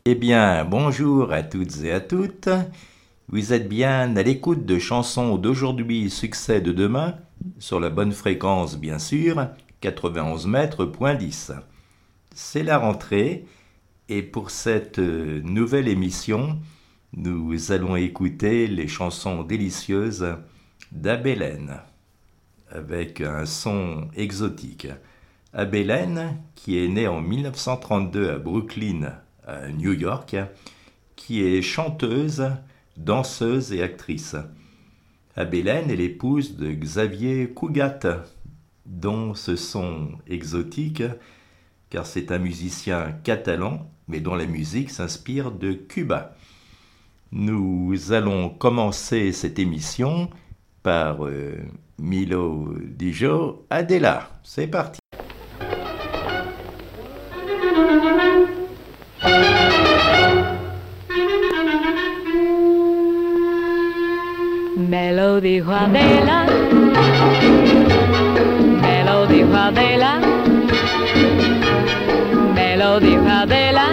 Eh bien, bonjour à toutes et à toutes. Vous êtes bien à l'écoute de chansons d'aujourd'hui, succès de demain, sur la bonne fréquence bien sûr, 91 mètres, point 10. C'est la rentrée et pour cette nouvelle émission, nous allons écouter les chansons délicieuses d'Abélène, avec un son exotique. Abélène, qui est née en 1932 à Brooklyn, à New York, qui est chanteuse, danseuse et actrice. Abélène est l'épouse de Xavier Cugat, dont ce son exotique, car c'est un musicien catalan, mais dont la musique s'inspire de Cuba. Nous allons commencer cette émission par Milo Dijo Adela. C'est parti. Me lo dijo Adela, me lo dijo Adela, me lo dijo Adela,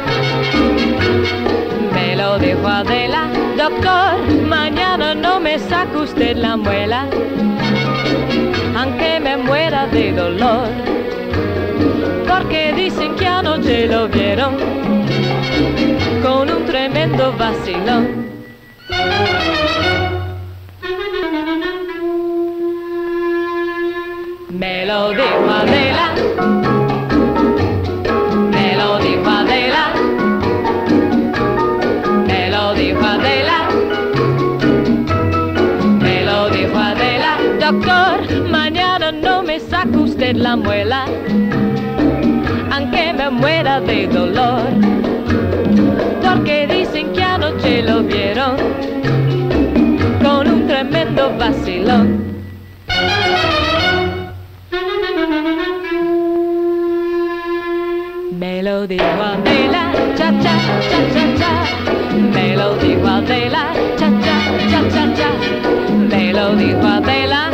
me lo dijo Adela. Doctor, mañana no me saca usted la muela, aunque me muera de dolor, porque dicen que anoche lo vieron con un tremendo vacilón. Me lo dijo Adela, me lo dijo Adela, me lo dijo Adela, me lo dijo Adela. Doctor, mañana no me saca usted la muela, aunque me muera de dolor, porque dicen que anoche lo vieron con un tremendo vacilón. Me lo dijo Adela, cha cha cha cha cha. Me lo dijo Adela, cha cha cha cha cha. Me lo dijo Adela,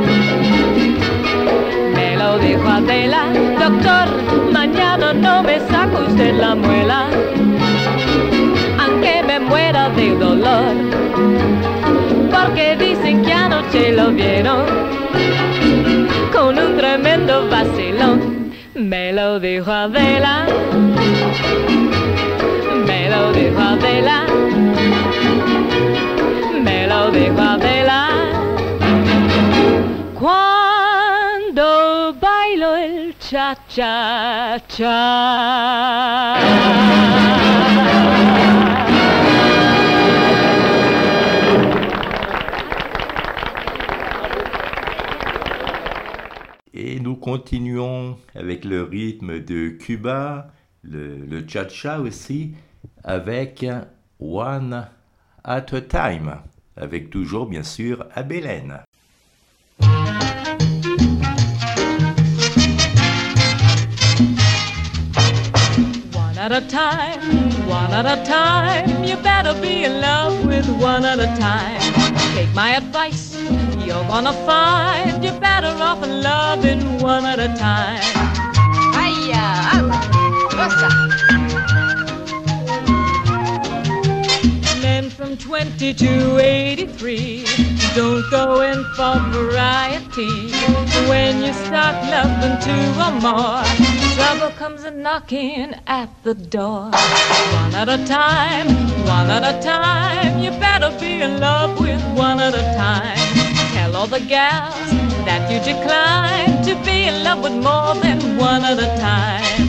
me lo dijo Adela. Doctor, mañana no me saca usted la muela, aunque me muera de dolor, porque dicen que anoche lo vieron con un tremendo vacilón. Me lo dijo Adela, me lo dijo Adela, me lo dijo Adela. Cuando bailo el cha-cha-cha. Et nous continuons avec le rythme de Cuba, le cha-cha aussi, avec One at a Time, avec toujours bien sûr Abélène. One at a time, you better be in love with one at a time. Take my advice, you're gonna find you're better off in loving one at a time. Men from 20 to 83 don't go in for variety. When you start loving two or more, trouble comes a knocking at the door. One at a time, you better be in love with one at a time. Tell all the gals that you decline to be in love with more than one at a time.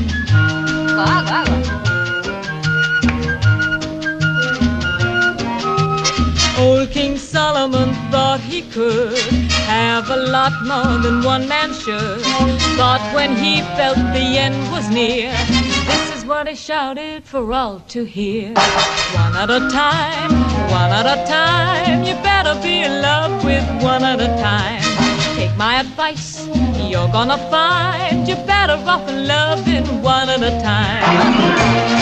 Old King Solomon thought he could have a lot more than one man should. Thought when he felt the end was near, this is what he shouted for all to hear. One at a time, you better be in love with one at a time. Take my advice, you're gonna find you're better off in loving one at a time.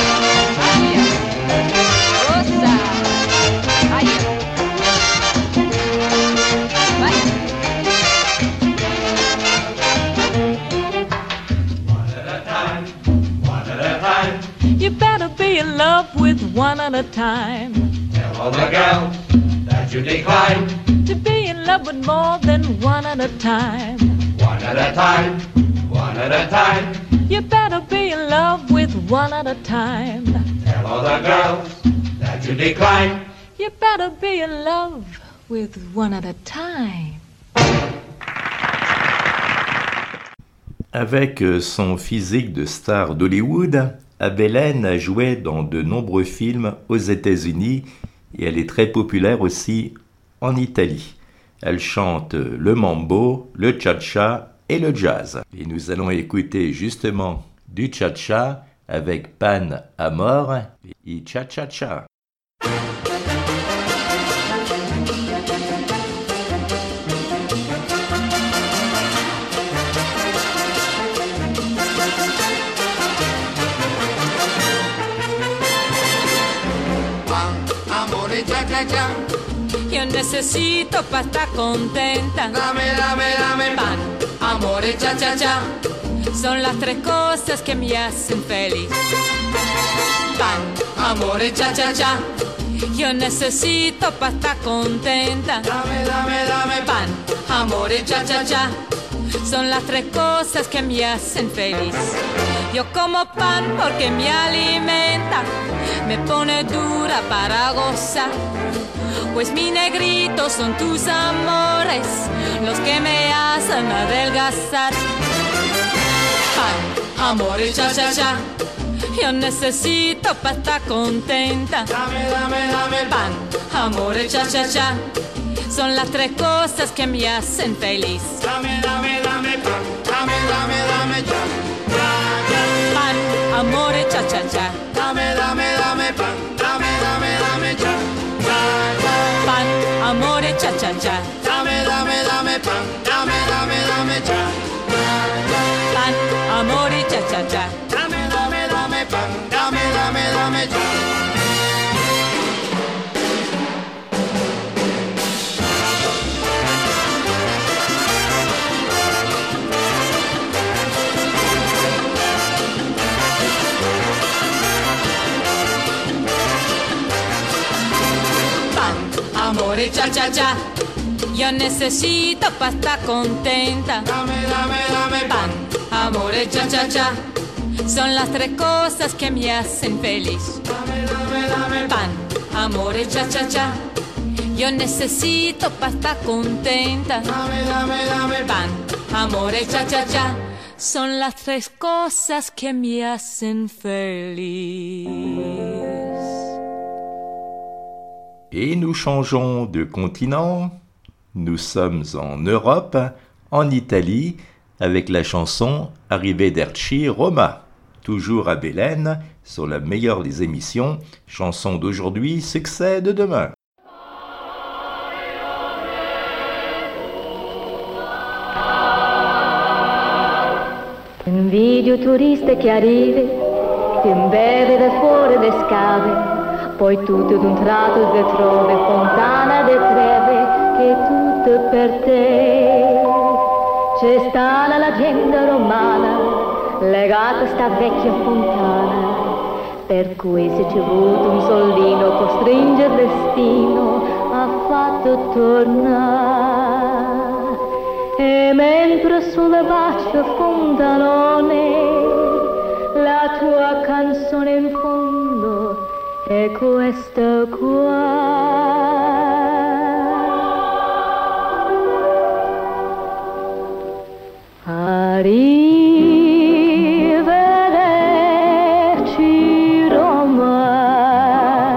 One at a time, You better be in love with one at a time. Tell all the girls that you decline. To be in love with more than one at a time. One at a time, one at a time. You better be in love with one at a time. Tell all the girls that you decline. You better be in love with one at a time. Avec son physique de star d'Hollywood, Abelén a joué dans de nombreux films aux États-Unis et elle est très populaire aussi en Italie. Elle chante le mambo, le cha-cha et le jazz. Et nous allons écouter justement du cha-cha avec Pan Amor et cha-cha-cha. Yo necesito pa' estar contenta. Dame, dame, dame Pan, amore, cha, cha, cha. son las tres cosas que me hacen feliz. Pan, Amore, cha, cha, cha. yo necesito pa' estar contenta. Dame, dame, dame Pan, amore, cha, cha, cha. son las tres cosas que me hacen feliz. Yo como pan porque me alimenta, me pone dura para gozar. Pues mi negrito son tus amores, los que me hacen adelgazar. Pan, Amore, cha, cha, cha. yo necesito pa' estar contenta. Dame, dame, dame Pan, amore, cha, cha, cha. son las tres cosas que me hacen feliz. Dame, dame, dame pan. Dame, dame, dame cha, cha, cha. Pan, amore, cha cha cha. Dame, dame, dame pan. Dame, dame, dame cha, cha, cha. Pan, amore, cha cha cha. Dame, dame, dame pan. Dame, dame, dame cha, cha, cha. Pan, amore, cha cha cha. Dame, dame, dame pan. Dame, dame, dame cha. Amore, cha cha cha. Yo necesito pa' estar contenta. Dame, dame, dame Pan, amore, cha, cha, cha. son las tres cosas que me hacen feliz. Dame, dame, dame Pan, amore, cha cha cha. Yo necesito pa' estar contenta. Dame, dame, dame Pan, amore, cha cha cha. Son las tres cosas que me hacen feliz. Et nous changeons de continent. Nous sommes en Europe, en Italie, avec la chanson Arrivederci Roma. Toujours Abelén, sur la meilleure des émissions. Chanson d'aujourd'hui, succès de demain. Invidio turiste che arrivi, ti imbevi del fuori le scale, poi tutto d'un tratto ti trovi fontana de Trevi, che è tutto per te. C'è sta la leggenda romana, legata a sta vecchia fontana, per cui se ci avuto un soldino costringe il destino ha fatto tornare. E mentre sulle bacia fontanone la tua canzone in fondo è questa qua. Arrivederci Roma,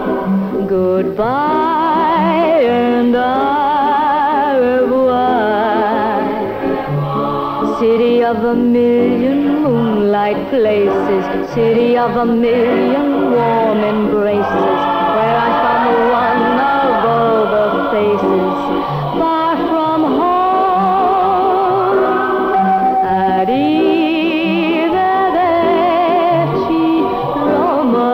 goodbye and au revoir. City of a million moonlight places, city of a million warm embraces, where I found the one of all the faces, far from home. Arrivederci Roma,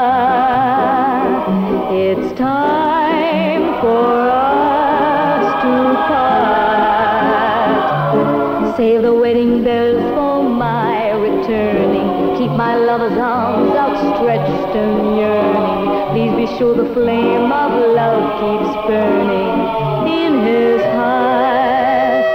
it's time for us to part. Save the wedding bells for my returning, keep my lover's arms outstretched and yearning. Please be sure the flame of love keeps burning in his heart.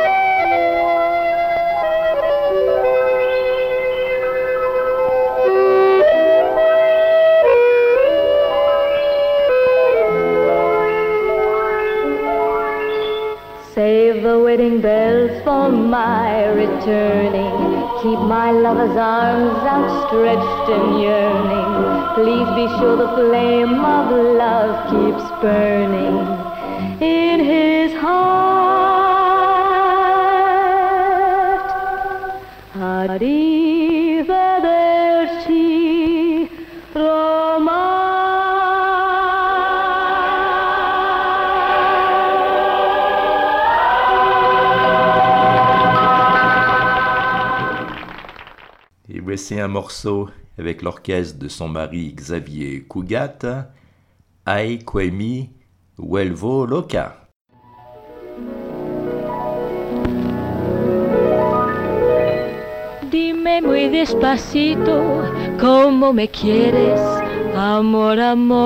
Save the wedding bells for my returning. Keep my lover's arms outstretched and yearning. Please be sure the flame of love keeps burning in his heart. Arrivederci, Roma. Et voici un morceau avec l'orchestre de son mari Xavier Cugat, Ai que mi vuelvo loca. Dime muy despacito cómo me quieres, amor,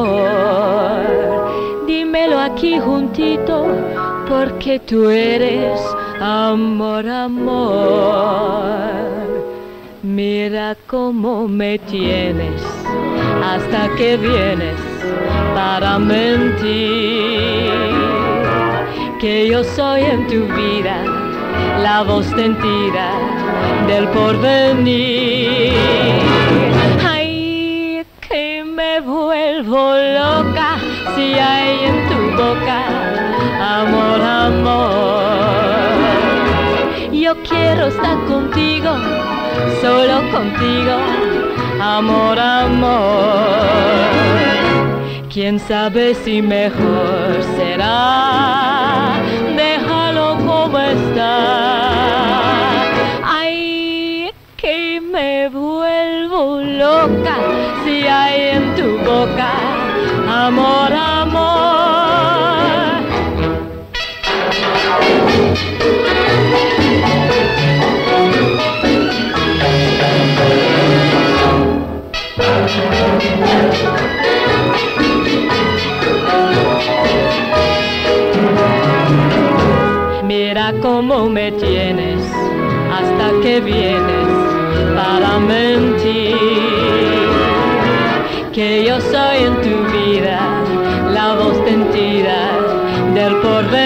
amor. Dímelo aquí juntito porque tú eres amor, amor. Mira cómo me tienes hasta que vienes para mentir que yo soy en tu vida la voz mentira del porvenir. Ay, que me vuelvo loca si hay en tu boca amor, amor. Yo quiero estar contigo, solo contigo, amor, amor. Quién sabe si mejor será, déjalo como está. Ay, que me vuelvo loca si hay en tu boca amor, amor. Mira cómo me tienes hasta que vienes para mentir que yo soy en tu vida la voz mentira del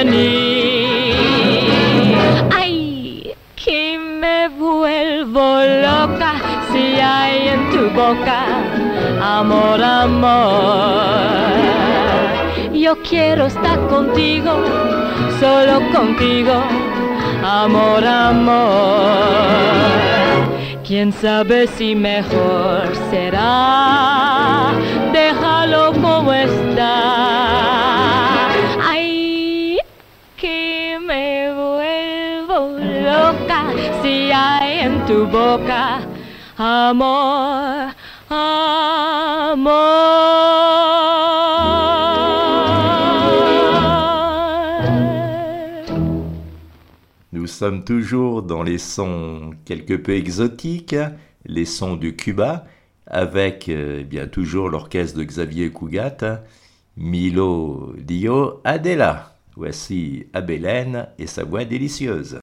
porvenir. Ay, que me vuelvo loca si hay en tu boca amor, amor. Yo quiero estar contigo, solo contigo, amor, amor. Quién sabe si mejor será, déjalo como está. Ay, que me vuelvo loca si hay en tu boca amor, amor. Nous sommes toujours dans les sons quelque peu exotiques, les sons du Cuba, avec bien toujours l'orchestre de Xavier Cugat, Milo Dio Adela. Voici Abélène et sa voix délicieuse.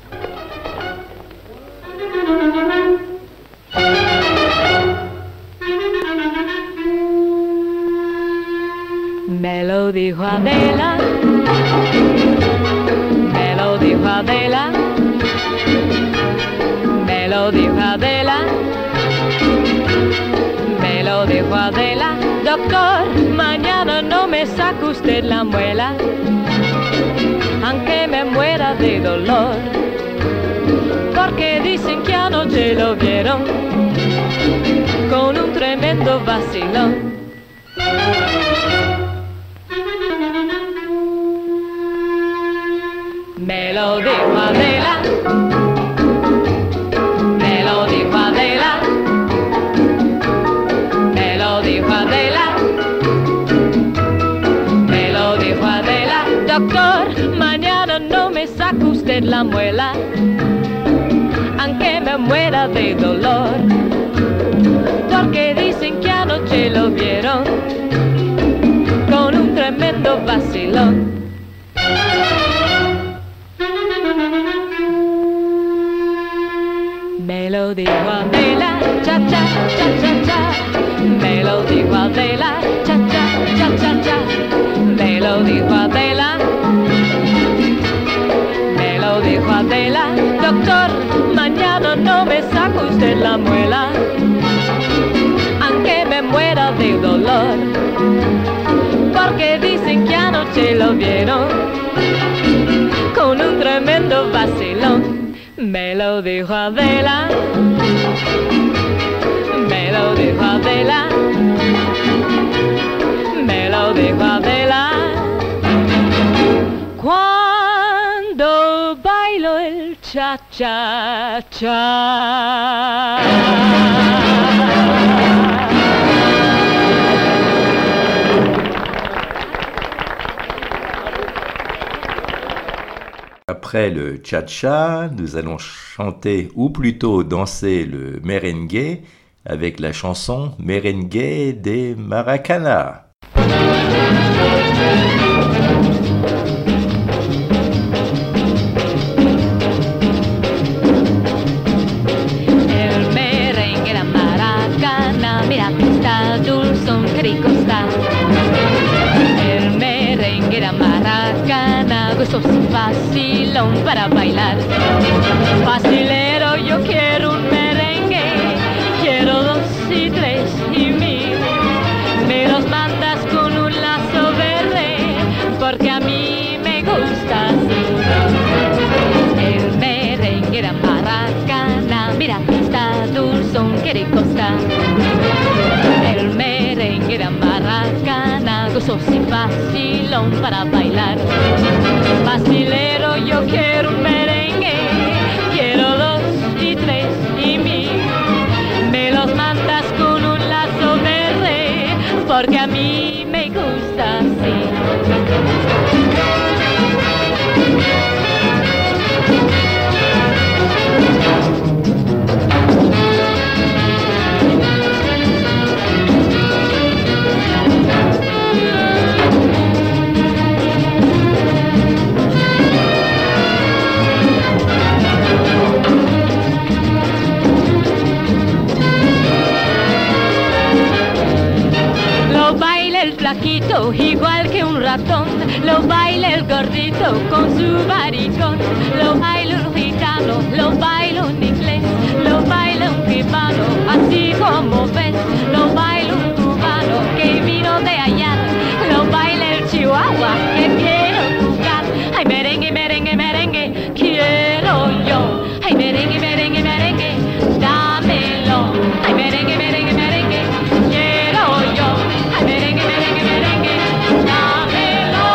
Me lo dijo Adela, me lo dijo Adela, me lo dijo Adela, me lo dijo Adela. Doctor, mañana no me saca usted la muela, aunque me muera de dolor, porque dicen que anoche lo vieron con un tremendo vacilón. Me lo dijo Adela, me lo dijo Adela, me lo dijo Adela, me lo dijo Adela. Doctor, mañana no me saca usted la muela, aunque me muera de dolor, porque dicen que anoche lo vieron con un tremendo vacilón. Me lo dijo Adela, cha cha cha cha cha. Me lo dijo Adela, cha cha cha cha cha. Me lo dijo Adela. Me lo dijo Adela. Doctor, mañana no me saca usted la muela, aunque me muera de dolor, porque dicen que anoche lo vieron con un tremendo vacilón. Me lo dijo Adela, me lo dijo Adela, me lo dijo Adela. Cuando bailo el cha-cha-cha. Après le cha-cha, nous allons chanter ou plutôt danser le merengue avec la chanson Merengue de Maracana. El merengue de Maracana, mira que está dulzón, qué rico está. El merengue de Maracana, gozoso y facilón para bailar. Facilero, yo quiero un merengue, quiero 2 y 3 y 1000. Me los mandas con un lazo verde, porque a mí me gusta así. El merengue de Maracana, mira que está dulzón, qué rico está. El merengue de Maracana, gozoso y facilón para bailar. Facilero, yo quiero un merengue, quiero 2 y 3 y 1000. Me los mandas con un lazo verde, porque a mí me gusta así. Lo baila el flaquito igual que un ratón, lo baila el gordito con su varicón, lo baila un gitano, lo baila un inglés, lo baila un cubano, así como ves, lo baila un cubano que vino de allá, lo baila el chihuahua que quiero jugar. Ay, merengue, merengue, merengue, quiero yo. Ay, merengue, merengue, merengue, dámelo. Ay, merengue, merengue, merengue, quiero yo. Ay, merengue, merengue, merengue, dámelo.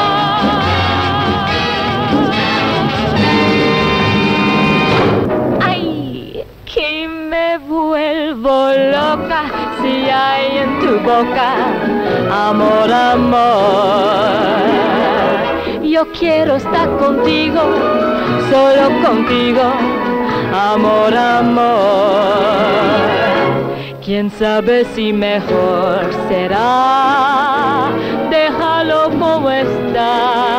Ay, que me vuelvo loca si hay en tu boca amor, amor. Yo quiero estar contigo, solo contigo, amor, amor. Quién sabe si mejor será, déjalo como está.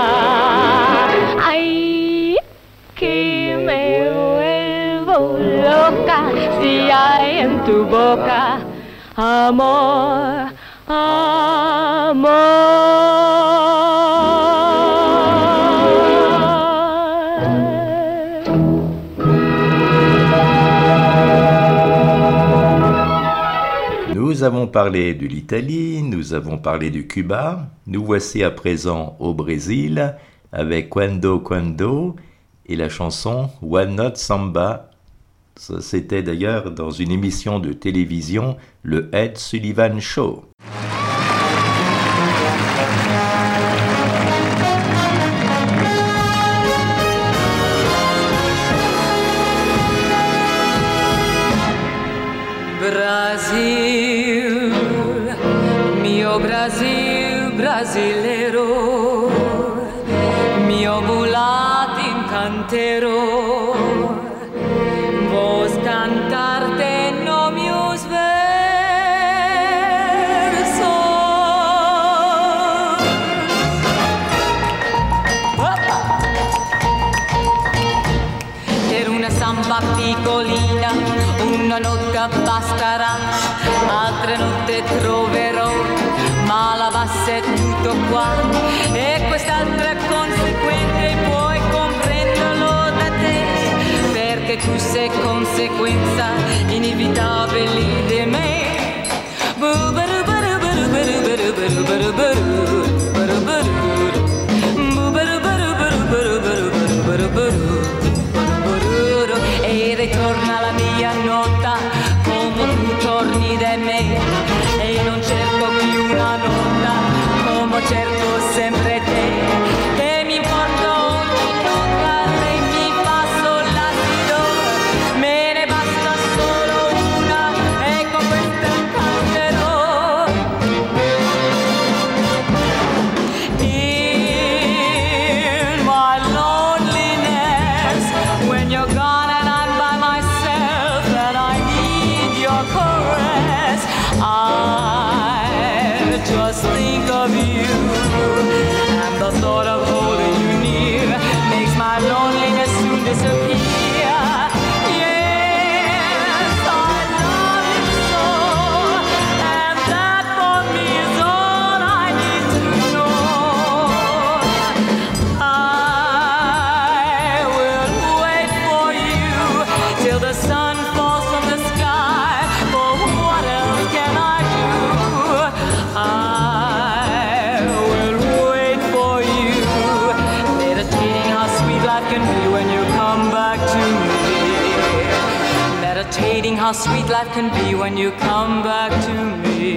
Ay, que me vuelvo loca si hay en tu boca amor, Nous avons parlé de l'Italie, nous avons parlé du Cuba, nous voici à présent au Brésil avec Quando Quando et la chanson One Note Samba. Ça, c'était d'ailleurs dans une émission de télévision, le Ed Sullivan Show. Brasil, mio Brasil brasileiro, mio mulato incantero, vos cantarte no mius nuda basterà, altre notte troverò, ma la bassa è tutto qua, e quest'altra è conseguente, puoi comprenderlo da te, perché tu sei conseguenza inevitabile di me. E ritorna la mia nota come tu torni da me, e non cerco più una nota come cerco sempre te, che mi importa ogni nota, re mi fa sol la si do, me ne basta solo una e con questa canterò. In my loneliness, when you're gone and I'm by myself and I need your caress, I just think of you, and the thought of holding you near makes my loneliness soon disappear. Yes, I love you so, and that for me is all I need to know. I will wait for you till the sun falls from the sky, for what else can I do? I will wait for you, meditating how sweet life can be when you come back to me, meditating how sweet life can be when you come back to me.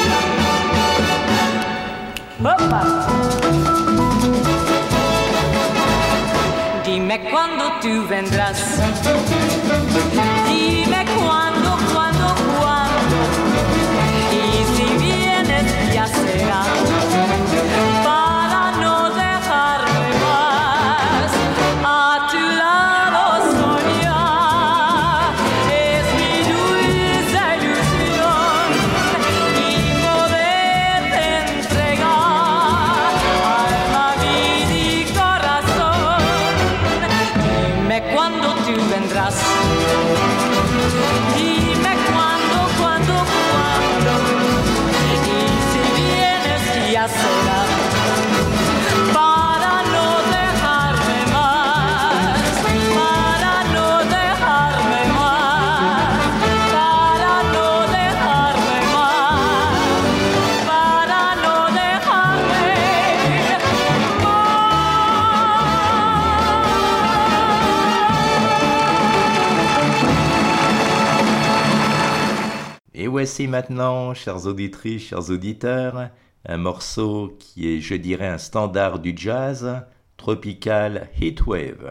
Dime cuando tú vendrás, dime cuándo, y si vienes ya será, para no dejarme más a tu lado soñar, es mi dulce ilusión y poderte entregar alma, vida y corazón. Dime cuándo tú vendrás, dime cuándo, y si vienes ya será, para no dejarme más, para no dejarme más, para no dejarme más, para no dejarme Et voici maintenant, chères auditrices, chers auditeurs, un morceau qui est, je dirais, un standard du jazz, Tropical Heatwave.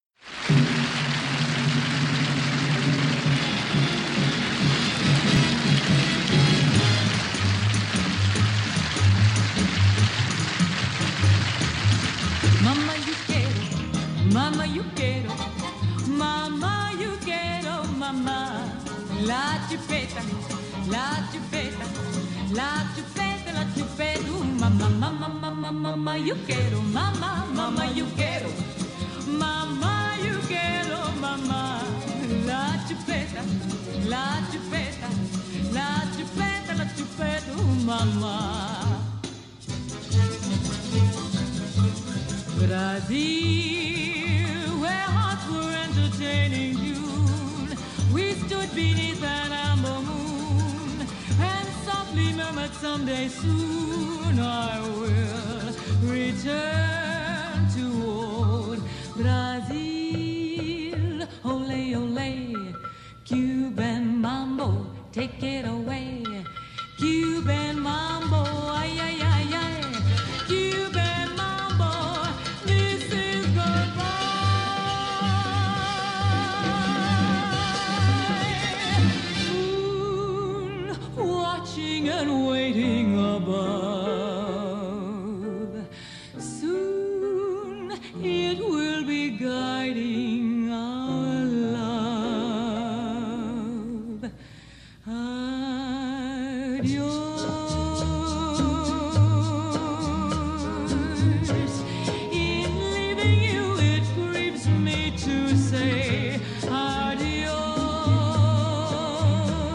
Mamma you quiero, mamma you quiero, mamma you quiero, mamma. La chupeta, la chupeta, la chupeta, la chupeta, mamma, mamma, mamma, mamma you quiero, mamma, mamma you quiero, mamma you quiero, mamma. La chupeta, la chupeta, la chupeta, la chupeta, mamma. Brazil, where hearts were entertaining June, we stood beneath an amber moon and softly murmured, someday soon I will return to old Brazil. Ole, ole, Cuban mambo, take it away. Cuban mambo, ay, ay, ay, ay. Cuban mambo, this is goodbye. Moon, watching and waiting above. Soon it will be guiding our love. Adios. In leaving you, it grieves me to say adios.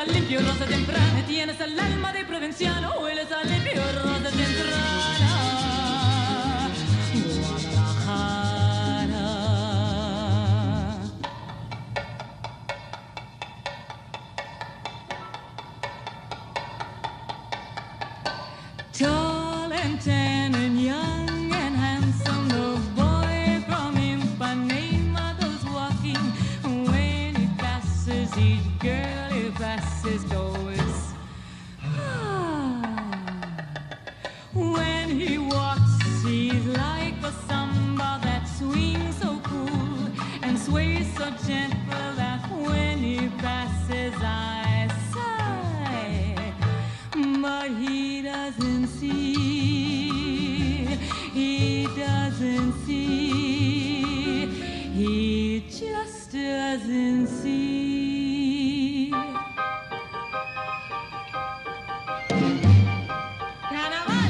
al limpio, rosa temprana. Tienes el alma de provinciano. Hueles al limpio, rosa temprana. Guadalajara. Tall and tan and young and handsome, the boy from Ipanema goes walking. When he passes each girl he passes goes. When he walks he's like a samba that swings so cool and sways so gentle that when he passes I sigh. But he doesn't see, he doesn't see, he just doesn't see. Carnaval!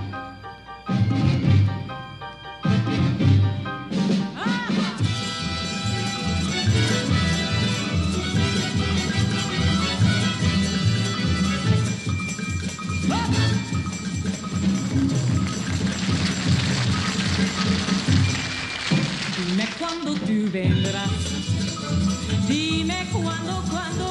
Dime cuándo tú vendrás, dime cuándo,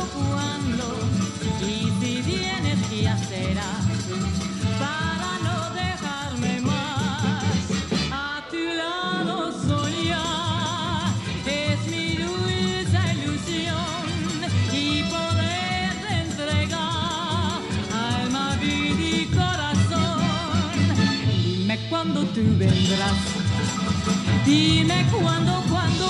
y si vienes ya será, para no dejarme más, a tu lado soñar, es mi dulce ilusión, y poderte entregar alma, vida y corazón. Dime cuándo tú vendrás. Dime cuándo,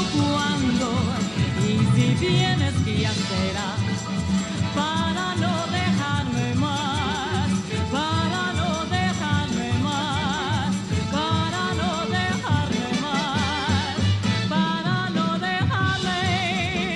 y si vienes que ya será, para no dejarme más, para no dejarme más, para no dejarme más, para no dejarme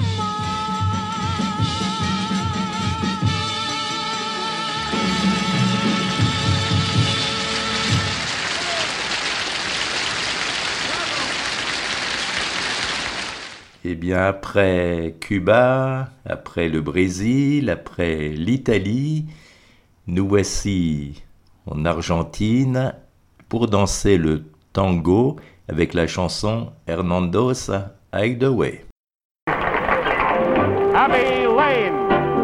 Eh bien, après Cuba, après le Brésil, après l'Italie, nous voici en Argentine pour danser le tango avec la chanson Hernando's Hideaway. Abbey Lane.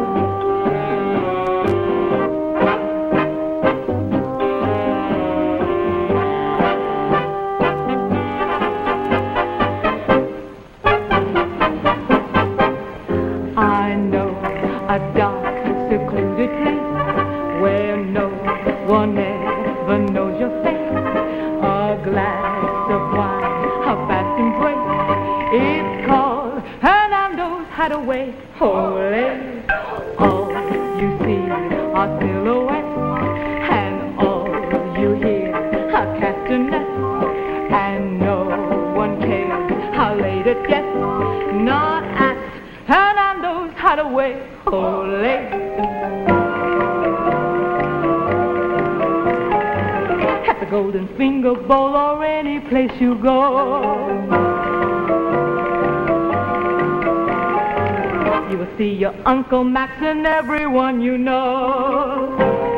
I know a dark, secluded place where no one ever knows your face. A glass of wine, a fast embrace. It's called Hernando's Hideaway. Holy, all you see are silhouettes, and all you hear are castanets, and no one cares how late it gets. Not at Hernando's Hideaway. Holy. At the Golden Finger Bowl or any place you go, you will see your Uncle Max and everyone you know.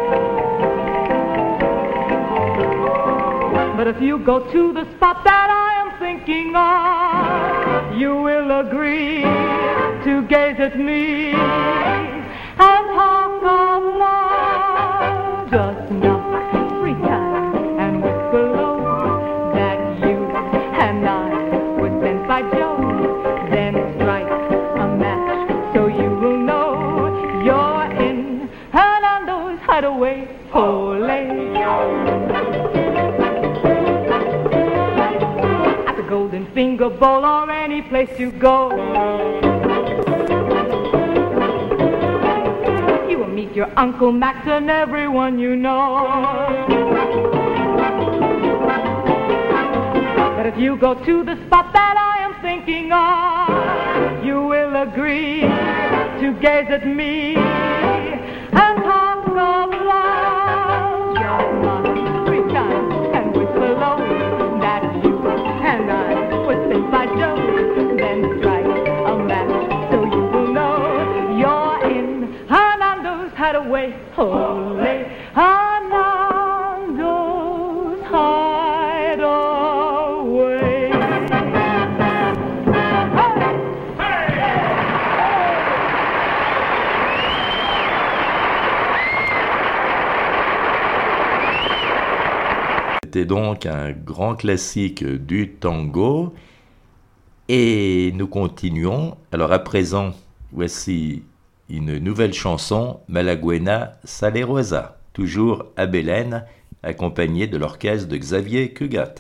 But if you go to the spot that I am thinking of, you will agree to gaze at me and talk of love. Just knock 3 times and whisper low that you and I were sent by Joe. Then strike a match so you will know you're in Hernando's Hideaway. Holy. At the Golden Finger Bowl or any place you go, you will meet your Uncle Max and everyone you know. But if you go to the spot that I am thinking of, you will agree to gaze at me and talk of love. Just knock 3 times and whisper low that you and I were sent by Joe. Then strike a match so you will know you're in ole, Anando's hideaway. C'était donc un grand classique du tango. Et nous continuons. Alors à présent, voici une nouvelle chanson, Malaguena Salerosa, toujours à Belén, accompagnée de l'orchestre de Xavier Cugat.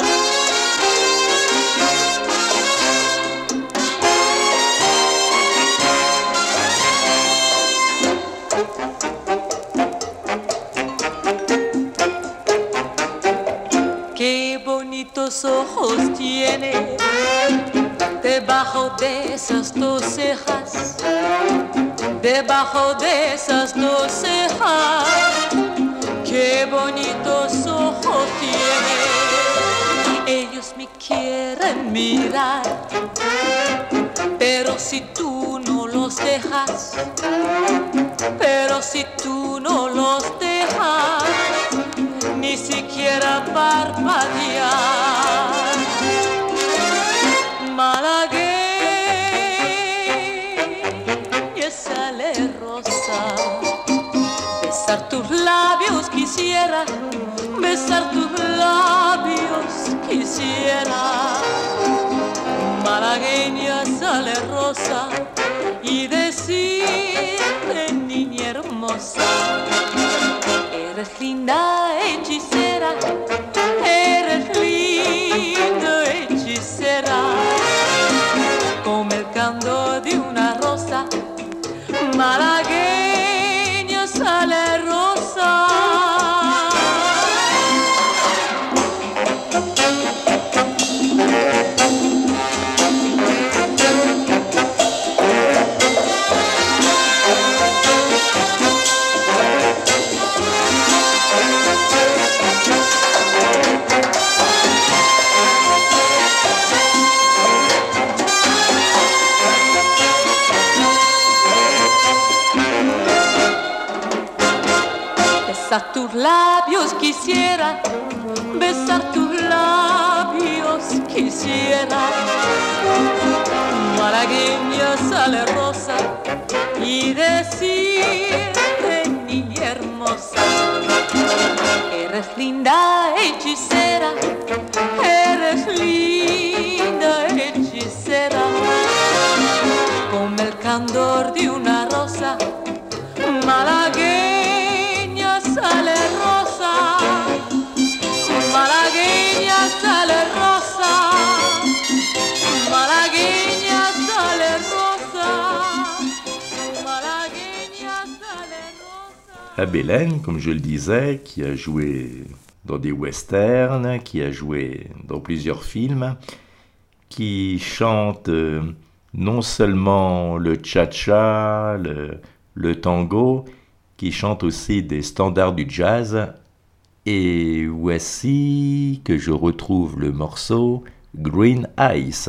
Qué bonitos ojos tiene debajo de esas dos cejas, debajo de esas dos cejas. Qué bonitos ojos tiene, ellos me quieren mirar, pero si tú no los dejas, pero si tú no los dejas, ni siquiera parpadear. Malagueña sale rosa, besar tus labios quisiera, besar tus labios quisiera. Malagueña sale rosa y decirte, niña hermosa, eres linda hechicera, eres linda hechicera, como el candor de una rosa, malagueña sale rosa. Besar tus labios quisiera, besar tus labios quisiera. Malagueña sale rosa y decirte, niña hermosa, eres linda hechicera, eres linda hechicera, como el candor de una rosa, malagueña sale rosa, malagueña sale rosa, malagueña sale rosa, malagueña sale rosa. À Belén, comme je le disais, qui a joué dans des westerns, qui a joué dans plusieurs films, qui chante non seulement le cha-cha, le tango, qui chante aussi des standards du jazz. Et voici que je retrouve le morceau Green Eyes.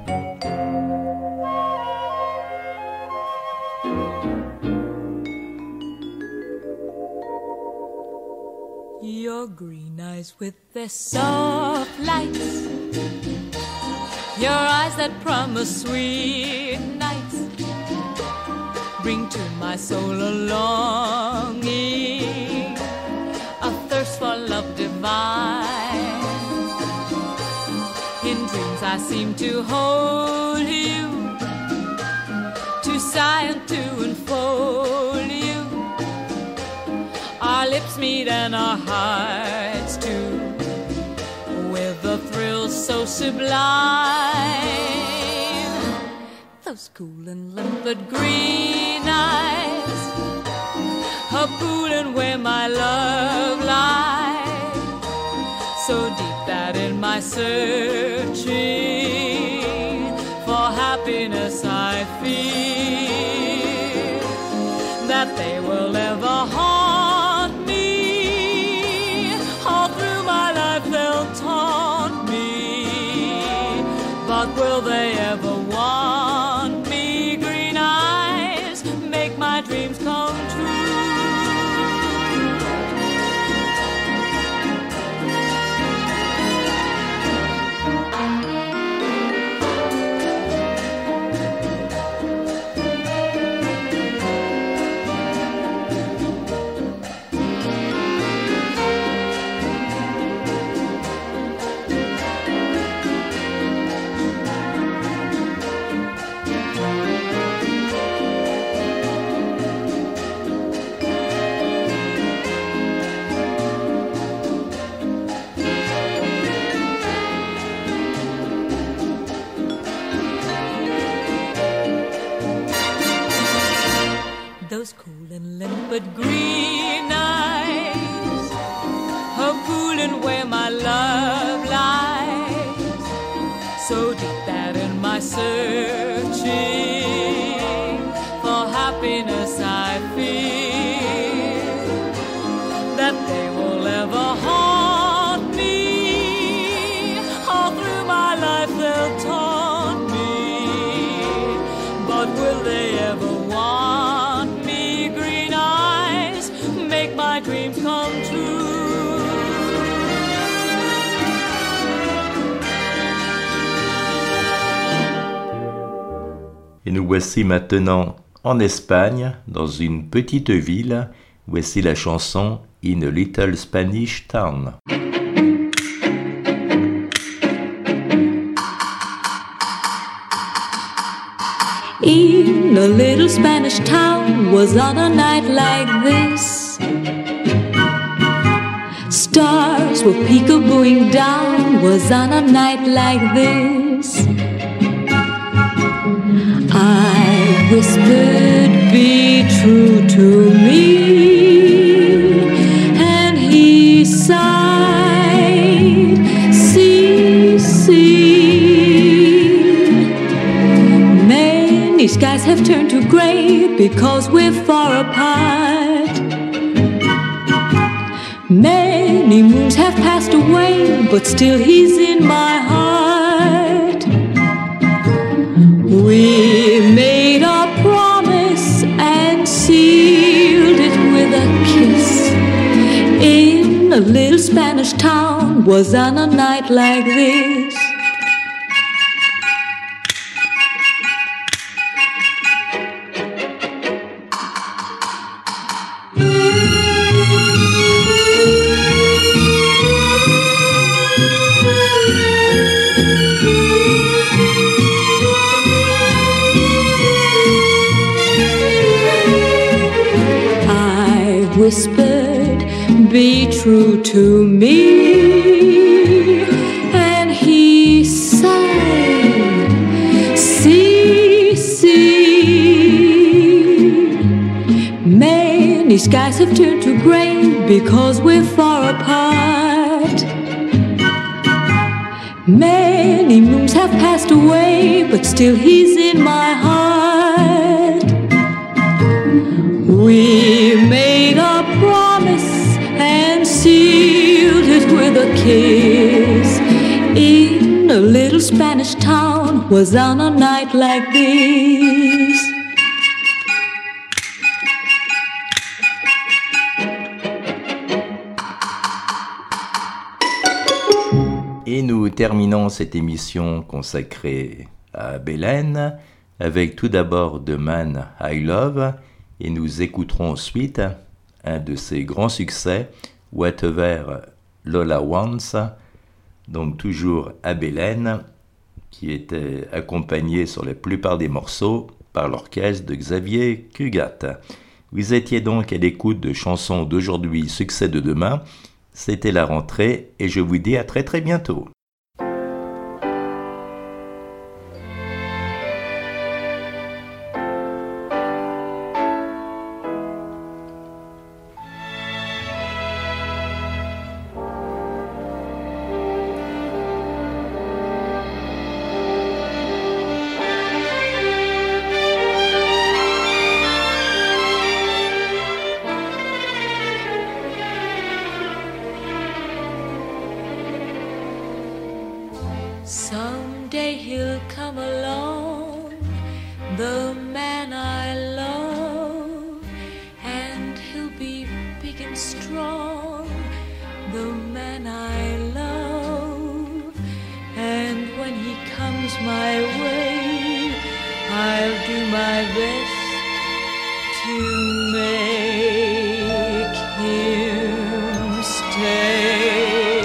Your green eyes with their soft lights, your eyes that promise sweet nights, bring to my soul a longing, a thirst for love divine. In dreams I seem to hold you, to sigh and to enfold you. Our lips meet and our hearts too, with a thrill so sublime. Those cool and limpid green eyes, a pooling where my love lies, so deep that in my searching for happiness I fear that they will ever haunt me. All through my life they'll taunt me, but will they ever want me? Green eyes make my dreams come true. but green eyes, her pooling where my love lies, so deep that in my searching for happiness I fear that they will ever haunt me. All through my life they'll taunt me, but will they ever want me? Green eyes make my dreams come true. Et nous voici maintenant en Espagne, dans une petite ville. Voici la chanson In a Little Spanish Town. In a little Spanish town was on a night like this. Stars were peekabooing down was on a night like this. I whispered, be true to me, and he sighed, see, see. Many skies have turned to gray because we're far apart. Many moons have passed away, but still he's in my heart. We made a promise and sealed it with a kiss. In a little Spanish town was on a night like this. Whispered, be true to me, and he sighed, see, see. Many skies have turned to gray because we're far apart. Many moons have passed away, but still he's in my heart. We made a promise and sealed it with a kiss. In a little Spanish town was on a night like this. Et nous terminons cette émission consacrée à Belen avec tout d'abord The Man I Love, et nous écouterons ensuite un de ses grands succès, Whatever Lola Wants, donc toujours à Belen, qui était accompagné sur la plupart des morceaux par l'orchestre de Xavier Cugat. Vous étiez donc à l'écoute de chansons d'aujourd'hui, succès de demain. C'était la rentrée et je vous dis à très très bientôt. Someday he'll come along, the man I love, and he'll be big and strong, the man I love. And when he comes my way, I'll do my best to make him stay.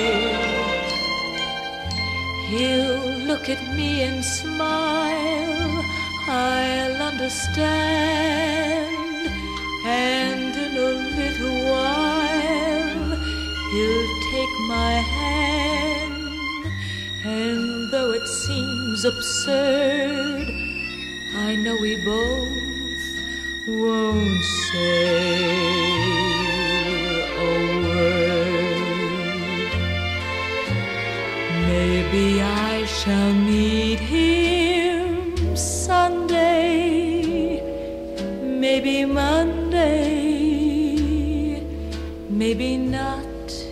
He'll look at me and smile, I'll understand, and in a little while he'll take my hand. And though it seems absurd, I know we both won't say a word. Maybe I shall meet him Sunday, maybe Monday, maybe not.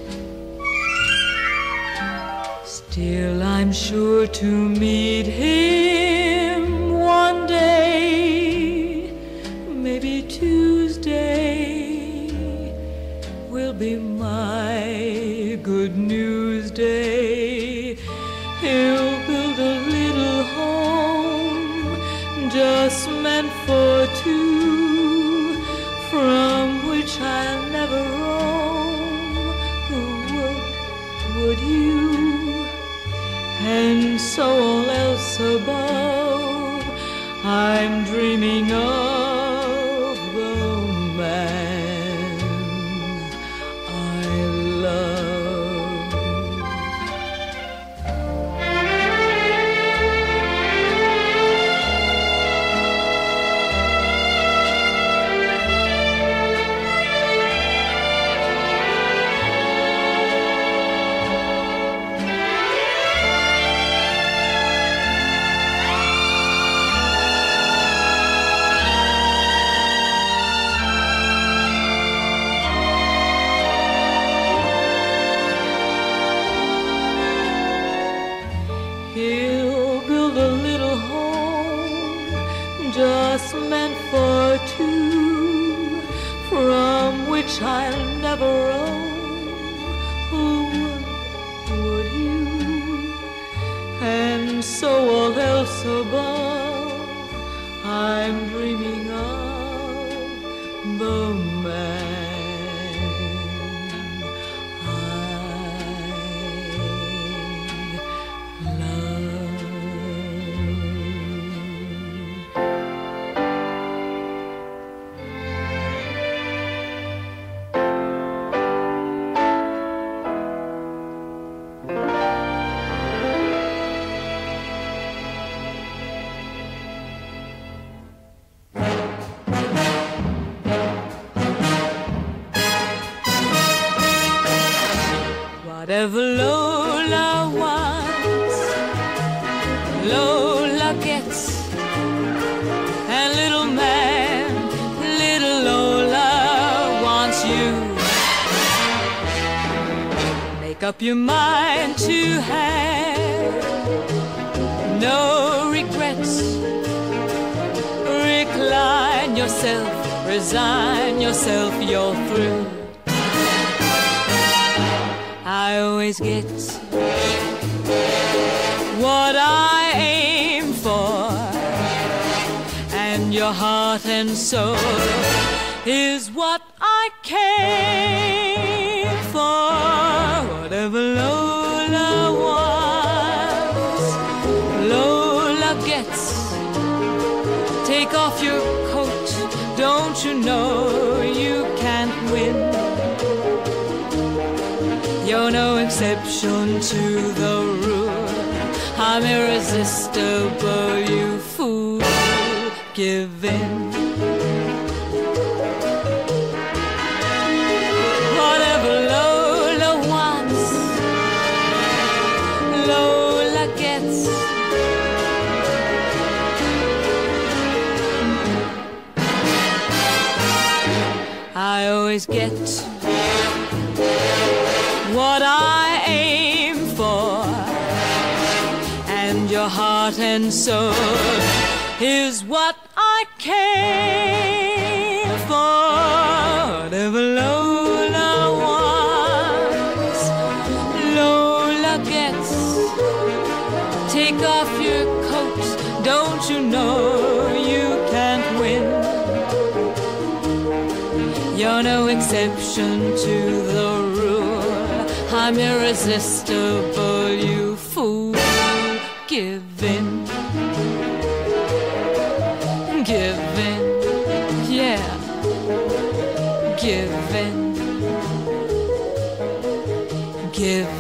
Still I'm sure to meet him one day, maybe Tuesday will be my good news day. He'll build a little home just meant for two, from which I'll never roam. Would you? And so all else above, I'm dreaming of the man I love. He'll build a little home just meant for two, from which I'll never roam. Would you? And so all else above, I'm dreaming of the man I love. Whatever Lola wants, Lola gets. And little man, little Lola wants you. Make up your mind to have no regrets. Recline yourself, resign yourself, you're through. I always get what I aim for, and your heart and soul is what I came for. Whatever Lola wants, Lola gets. Take off your coat, don't you know you can't win? You're no exception to the rule. I'm irresistible, you fool. Give in. Whatever Lola wants, Lola gets. I always get what I aim for, and your heart and soul is what I came for. Whatever Lola wants, Lola gets. Take off your coat, don't you know you can't win? You're no exception to the rule. I'm irresistible, you fool. Give in. Give in. Yeah. Give in. Give